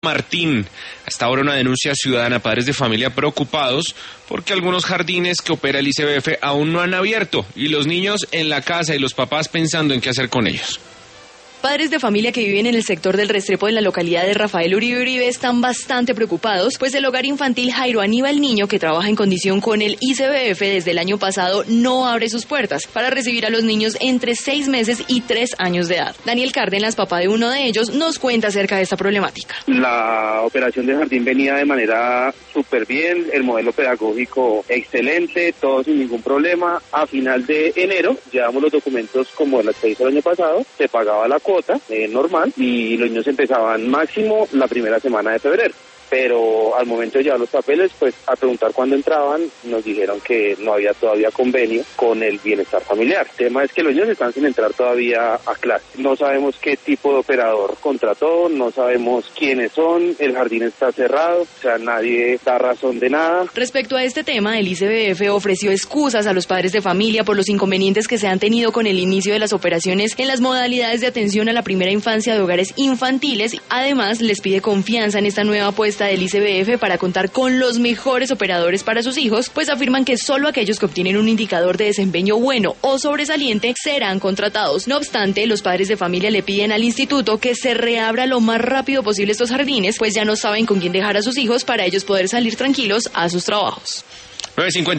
Martín. Hasta ahora una denuncia ciudadana, padres de familia preocupados porque algunos jardines que opera el ICBF aún no han abierto y los niños en la casa y los papás pensando en qué hacer con ellos. Padres de familia que viven en el sector del Restrepo en la localidad de Rafael Uribe están bastante preocupados, pues el hogar infantil Jairo Aníbal Niño, que trabaja en condición con el ICBF desde el año pasado, no abre sus puertas para recibir a los niños entre 6 meses y 3 años de edad. Daniel Cárdenas, papá de uno de ellos, nos cuenta acerca de esta problemática. La operación del jardín venía de manera súper bien, el modelo pedagógico excelente, todo sin ningún problema. A final de enero llevamos los documentos como el expedito del año pasado, se pagaba la cuota normal y los niños empezaban máximo la primera semana de febrero. Pero al momento de llevar los papeles, pues a preguntar cuándo entraban, nos dijeron que no había todavía convenio con el bienestar familiar. El tema es que los niños están sin entrar todavía a clase. No sabemos qué tipo de operador contrató, no sabemos quiénes son, el jardín está cerrado, o sea, nadie da razón de nada. Respecto a este tema, el ICBF ofreció excusas a los padres de familia por los inconvenientes que se han tenido con el inicio de las operaciones en las modalidades de atención a la primera infancia de hogares infantiles. Además, les pide confianza en esta nueva apuesta del ICBF para contar con los mejores operadores para sus hijos, pues afirman que solo aquellos que obtienen un indicador de desempeño bueno o sobresaliente serán contratados. No obstante, los padres de familia le piden al instituto que se reabra lo más rápido posible estos jardines, pues ya no saben con quién dejar a sus hijos para ellos poder salir tranquilos a sus trabajos. 9:50